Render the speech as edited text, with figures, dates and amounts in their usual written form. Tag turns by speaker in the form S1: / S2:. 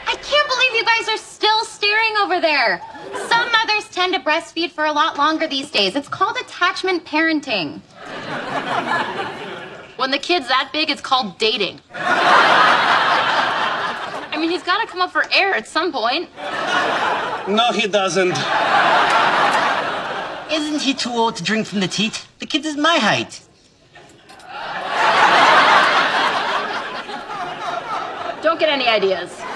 S1: I can't believe you guys are still staring over there. Some mothers tend to breastfeed for a lot longer these days. It's called attachment parenting.
S2: When the kid's that big, it's called dating. I mean, he's got to come up for air at some point.
S3: No, he doesn't.
S4: Isn't he too old to drink from the teat? The kid is my height.
S2: Don't get any ideas.